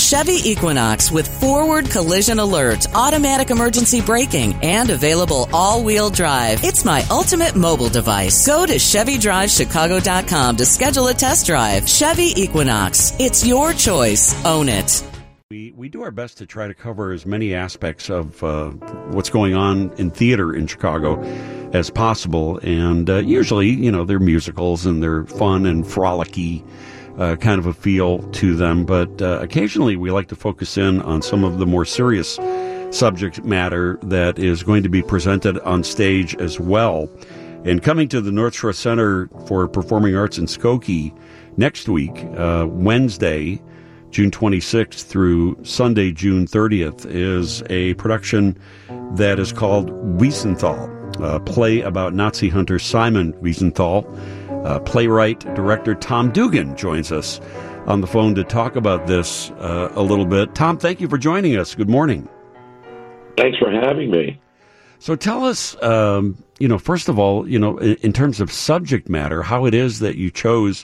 Chevy Equinox with forward collision alert, automatic emergency braking, and available all-wheel drive. It's my ultimate mobile device. Go to ChevyDriveChicago.com to schedule a test drive. Chevy Equinox. It's your choice. Own it. We do our best to try to cover as many aspects of what's going on in theater in Chicago as possible. And usually, they're musicals and they're fun and frolicky kind of a feel to them. But occasionally we like to focus in on some of the more serious subject matter that is going to be presented on stage as well. And coming to the North Shore Center for Performing Arts in Skokie next week, Wednesday, June 26th through Sunday, June 30th, is a production that is called Wiesenthal, a play about Nazi hunter Simon Wiesenthal. Playwright, director Tom Dugan joins us on the phone to talk about this a little bit. Tom, thank you for joining us. Good morning. Thanks for having me. So tell us, first of all, in terms of subject matter, how it is that you chose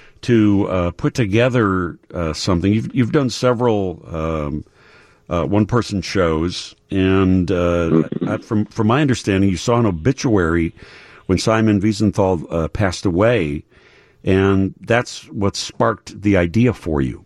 to put together something. You've done several one-person shows, and from my understanding, you saw an obituary when Simon Wiesenthal passed away, and that's what sparked the idea for you.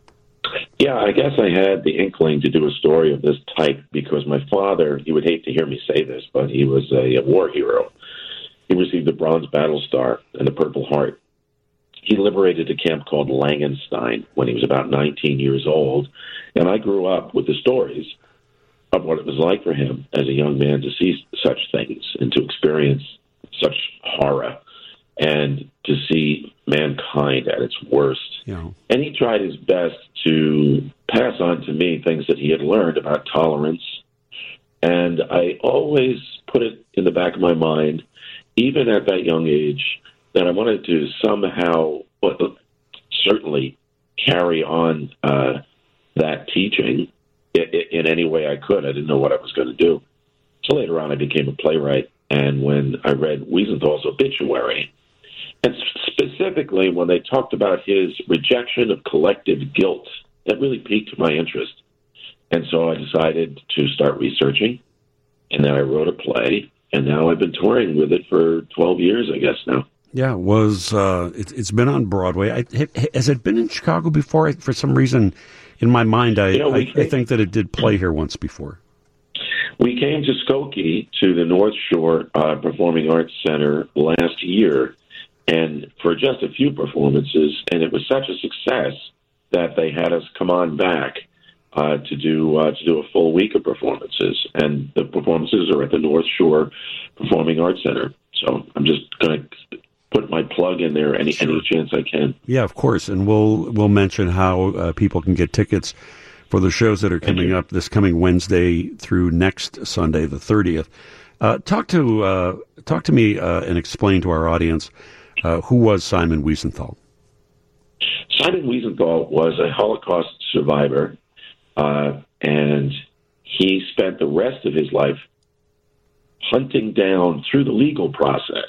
Yeah, I guess I had the inkling to do a story of this type because my father, he would hate to hear me say this, but he was a war hero. He received the Bronze Battle Star and the Purple Heart. He liberated a camp called Langenstein when he was about 19 years old, and I grew up with the stories of what it was like for him as a young man to see such things and to experience such horror and to see mankind at its worst. Yeah. And he tried his best to pass on to me things that he had learned about tolerance. And I always put it in the back of my mind, even at that young age, that I wanted to somehow, certainly carry on that teaching in any way I could. I didn't know what I was going to do. So later on, I became a playwright. And when I read Wiesenthal's obituary, and specifically when they talked about his rejection of collective guilt, that really piqued my interest. And so I decided to start researching, and then I wrote a play, and now I've been touring with it for 12 years, I guess, now. Yeah, it's been on Broadway. Has it been in Chicago before? For some reason, in my mind, I think that it did play here once before. We came to Skokie, to the North Shore Performing Arts Center last year, and for just a few performances, and it was such a success that they had us come on back to do a full week of performances, and the performances are at the North Shore Performing Arts Center. So I'm just going to put my plug in there any chance I can. Yeah, of course, and we'll mention how people can get tickets for the shows that are coming up this coming Wednesday through next Sunday, the 30th. Talk to me and explain to our audience who was Simon Wiesenthal. Simon Wiesenthal was a Holocaust survivor, and he spent the rest of his life hunting down, through the legal process,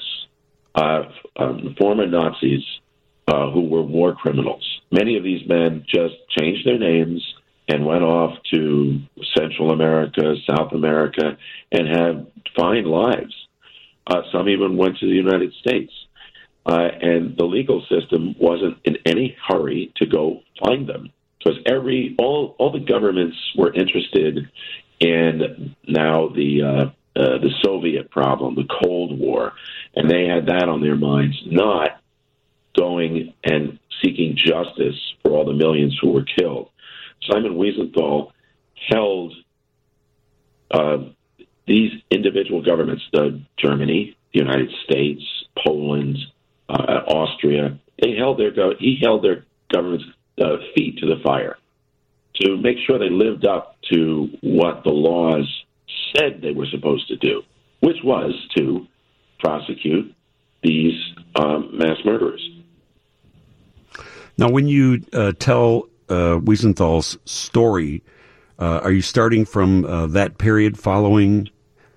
former Nazis who were war criminals. Many of these men just changed their names and went off to Central America, South America, and had fine lives. Some even went to the United States. And the legal system wasn't in any hurry to go find them, because all the governments were interested in now the Soviet problem, the Cold War, and they had that on their minds, not going and seeking justice for all the millions who were killed. Simon Wiesenthal held these individual governments, Germany, the United States, Poland, Austria. He held their government's feet to the fire to make sure they lived up to what the laws said they were supposed to do, which was to prosecute these mass murderers. Now, when you tell Wiesenthal's story, are you starting from that period following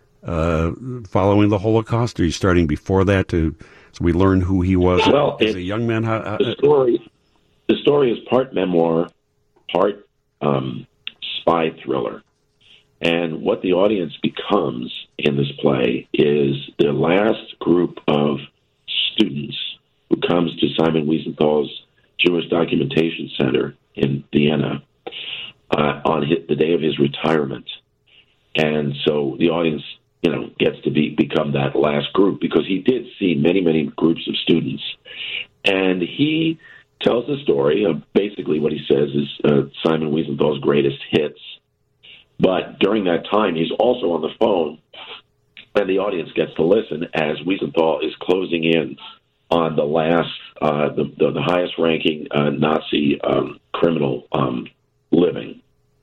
the Holocaust? Or are you starting before that so we learn who he was as a young man? The story is part memoir, part spy thriller. And what the audience becomes in this play is the last group of students who comes to Simon Wiesenthal's Jewish Documentation Center in Vienna on the day of his retirement. And so the audience, gets to become that last group, because he did see many, many groups of students. And he tells the story of basically what he says is Simon Wiesenthal's greatest hits. But during that time, he's also on the phone, and the audience gets to listen as Wiesenthal is closing in on the last, the highest-ranking Nazi criminal living.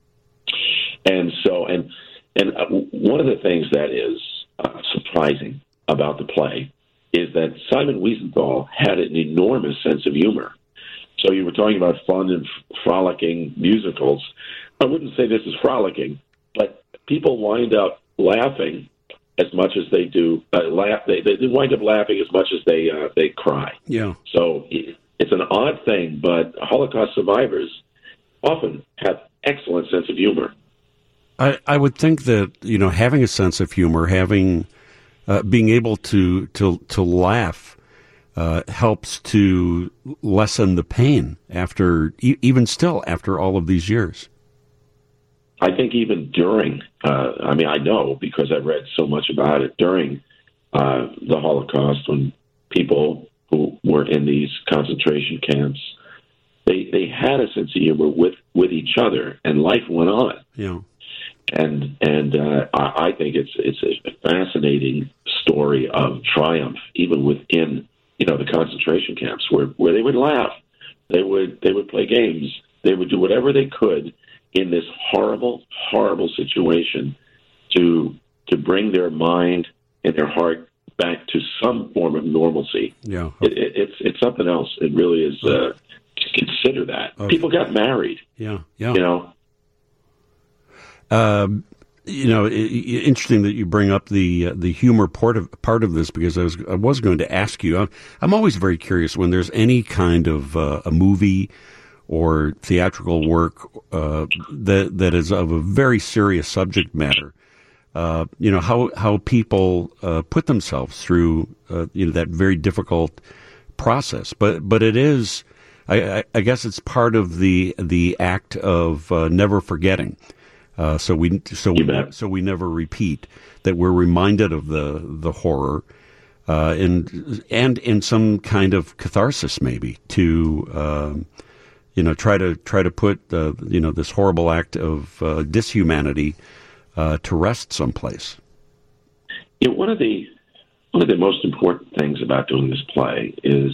And so, and one of the things that is surprising about the play is that Simon Wiesenthal had an enormous sense of humor. So you were talking about fun and frolicking musicals. I wouldn't say this is frolicking, but people wind up laughing as much as they do. They wind up laughing as much as they cry. Yeah. So it's an odd thing, but Holocaust survivors often have excellent sense of humor. I would think that having a sense of humor, having being able to laugh helps to lessen the pain even after all of these years. I think even during, I know because I've read so much about it, during the Holocaust, when people who were in these concentration camps, they had a sense of humor with each other, and life went on. Yeah. And I think it's a fascinating story of triumph, even within the concentration camps, where they would laugh, they would play games, they would do whatever they could in this horrible, horrible situation to bring their mind and their heart back to some form of normalcy. Yeah, it's something else. It really is. Consider that people got married. Yeah. Interesting that you bring up the humor part of this, because I was going to ask you. I'm always very curious when there's any kind of a movie or theatrical work that is of a very serious subject matter. How people put themselves through that very difficult process. But it is. I guess it's part of the act of never forgetting. So we never repeat, that we're reminded of the horror, and in some kind of catharsis, maybe, to try to put this horrible act of dishumanity to rest someplace. Yeah, one of the most important things about doing this play is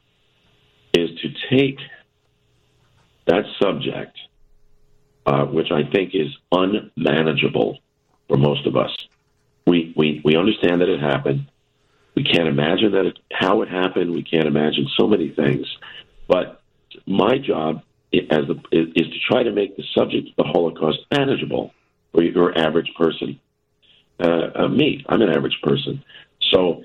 to take that subject, which I think is unmanageable for most of us. We understand that it happened. We can't imagine how it happened. We can't imagine so many things. But my job is to try to make the subject of the Holocaust manageable for your average person. Me, I'm an average person. So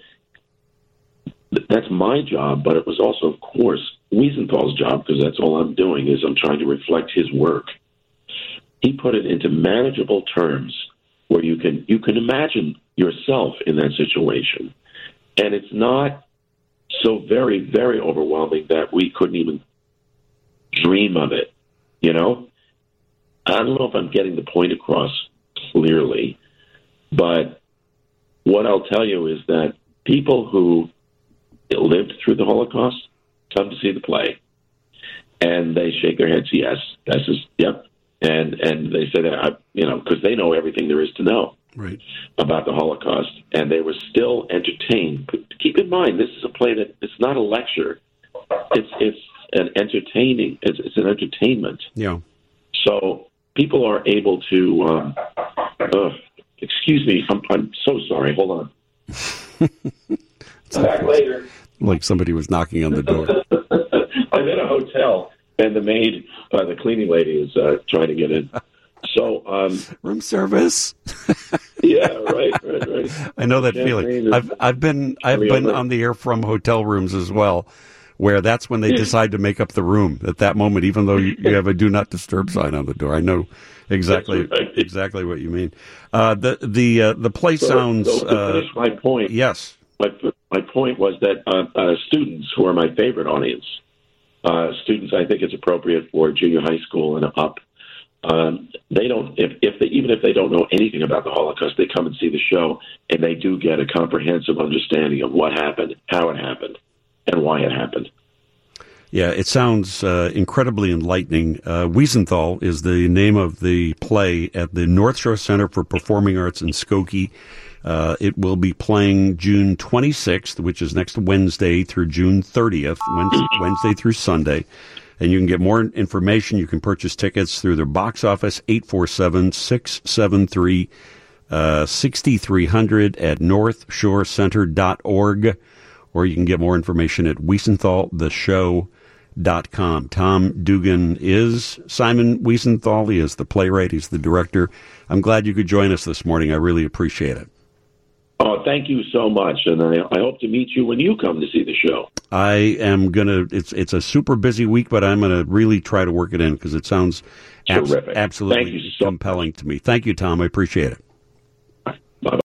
that's my job, but it was also, of course, Wiesenthal's job, because that's all I'm doing, is I'm trying to reflect his work. He put it into manageable terms where you can imagine yourself in that situation. And it's not so very, very overwhelming that we couldn't even dream of it, I don't know if I'm getting the point across clearly, but what I'll tell you is that people who lived through the Holocaust come to see the play, and they shake their heads, yes, that's just, yep. And they say that, because they know everything there is to know about the Holocaust, and they were still entertained. But keep in mind, this is a play that it's not a lecture. It's an entertainment. Yeah. So people are able to. Excuse me, I'm so sorry. Hold on. Back later. Like somebody was knocking on the door. I'm in a hotel, and the maid, the cleaning lady, is trying to get in. So, room service. Yeah, right. I know that feeling. I've been on the air from hotel rooms as well, where that's when they decide to make up the room at that moment, even though you have a do not disturb sign on the door. I know exactly what you mean. The play sounds. So to finish my point. Yes. My point was that students, who are my favorite audience, students, I think it's appropriate for junior high school and up. They don't, even if they don't know anything about the Holocaust, they come and see the show, and they do get a comprehensive understanding of what happened, how it happened, and why it happened. Yeah, it sounds incredibly enlightening. Wiesenthal is the name of the play at the North Shore Center for Performing Arts in Skokie. It will be playing June 26th, which is next Wednesday, through June 30th, Wednesday through Sunday. And you can get more information. You can purchase tickets through their box office, 847-673-6300 at northshorecenter.org. Or you can get more information at wiesenthaltheshow.com. Tom Dugan is Simon Wiesenthal. He is the playwright. He's the director. I'm glad you could join us this morning. I really appreciate it. Oh, thank you so much, and I hope to meet you when you come to see the show. I am gonna. It's a super busy week, but I'm gonna really try to work it in because it sounds terrific. Absolutely thank you so compelling to me. Thank you, Tom. I appreciate it.